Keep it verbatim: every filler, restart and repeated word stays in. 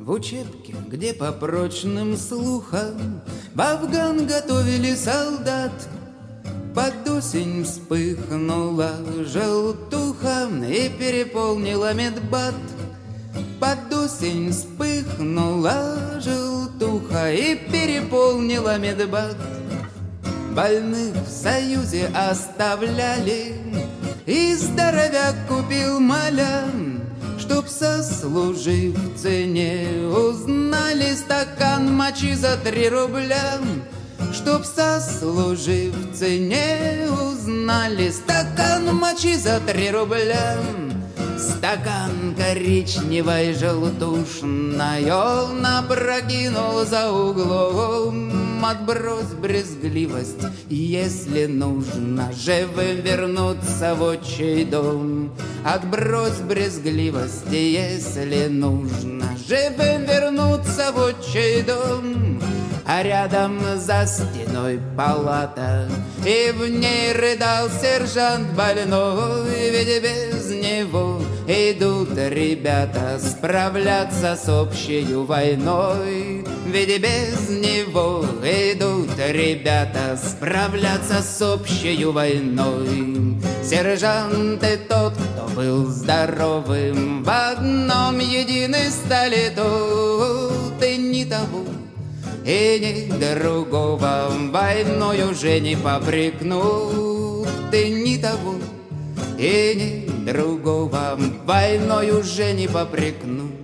В учебке, где по прочным слухам в Афган готовили солдат, под осень вспыхнула желтуха и переполнила медбат. Под осень вспыхнула желтуха и переполнила медбат. Больных в Союзе оставляли, и здоровяк купил маля, чтоб сослуживцы не узнали стакан мочи за три рубля. Чтоб сослуживцы не узнали стакан мочи за три рубля. Стакан коричневой желтушной он опрокинул за углом. Отбрось брезгливость, если нужно живым вернуться в отчий дом. Отбрось брезгливость, если нужно живым вернуться в отчий дом. А рядом за стеной палата, и в ней рыдал сержант больной. Ведь без него идут ребята справляться с общей войной. Ведь без него идут ребята справляться с общей войной. Сержант и тот, кто был здоровым, в одном едины стали тут. И ни того, и ни другого войной уже не попрекнут. И ни того, и ни другого войной уже не попрекнут.